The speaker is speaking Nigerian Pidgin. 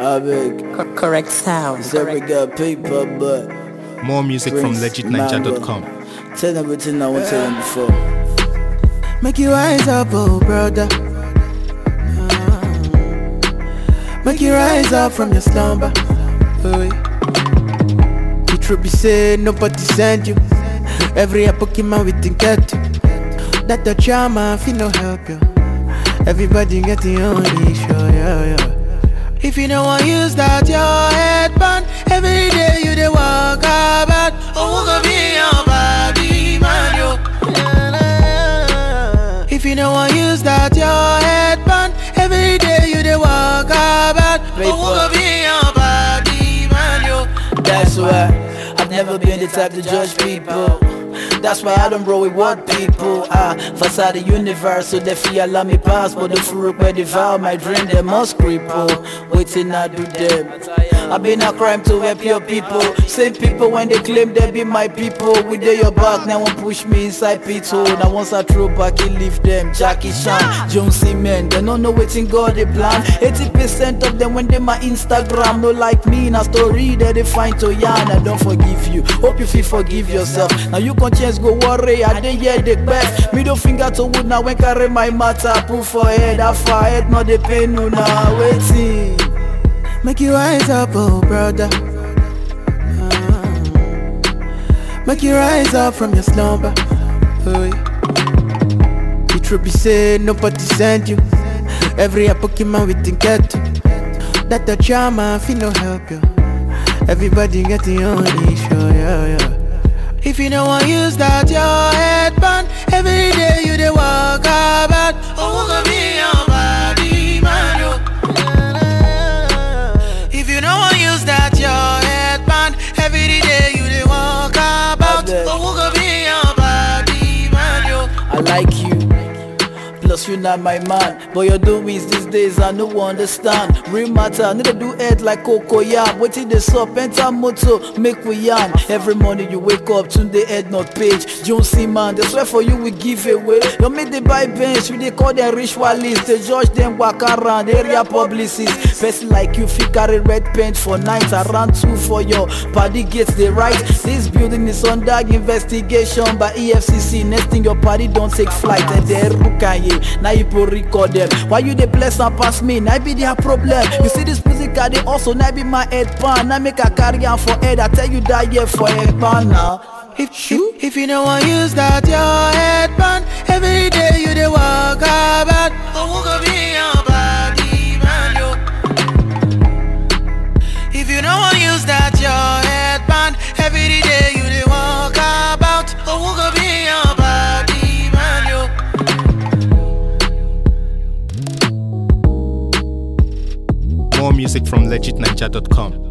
I beg. Correct sound. Say we got paper, but More music from legitninja.com. tell them everything I want to tell them before. Make you rise up, oh brother. Make you rise up from your slumber. The truth be said, nobody sent you. Every Pokemon we think get you. That the charmer, if you no help you. Everybody getting on the show, yeah. If you don't want use that your headband, every day you dey walk about. Oh, who go be your body, man, yo. If you don't want use that your headband, every day you dey walk about. Oh, who go be your body, man, yo. That's why I've never been the type to judge people. That's why I don't roll with what people are. Facade the universe, so they feel allow me pass. But the fruit where they vow my dream, they must cripple. Waiting I do them. I've been a crime to help your people. Same people when they claim they be my people. We dey your back, now won't push me inside pit hole. Now once I throw back, he leave them. Jackie Chan, John Cement, they don't know waiting God they plan. 80% of them when they my Instagram, no like me in a story that they find to yarn. I don't forgive you. Hope you feel forgive yourself. Now you can change go worry, I dey hear the best. Middle finger to wood now when carry my matter. Put for head, I far head, not the pain no now waiting. Make you rise up, oh brother. Make you rise up from your slumber. The truth be said, nobody sent you. Every Pokemon we think get you. That the charmer, if you no help you. Everybody getting on the show, yeah. If you don't want use that your headband, every day you dey walk about. Oh, who go be your body, man, yo. If you don't want use that your headband, every day you dey walk about. Oh, who go be your body, man, yo. I like you, plus you not my man. But your doings these days I no understand. Real matter, I need to do head like Coco Yam. Waiting the sup, enter moto, make we yarn. Every morning you wake up, tune the head not page. John C man, they swear for you we give away. You make the buy bench, we they call them ritualists. They judge them walk around, area publicists. Person like you fit carry red paint for nights. I ran 2 for your party gates, they right. This building is under investigation by EFCC. Next thing your party don't take flight. And they Rukanye, now you put record them. Why you they bless and pass me? Now be their problem. You see this music I they also now be my head pan. Now make a carry on for head. I tell you that yeah for head pan now. If you don't want use that your headband, every day you dey walk about. Oh, who go be your body, man, yo. If you don't want use that your headband, every day you dey walk about. Oh, who go be your body, man, yo. More music from legitninja.com.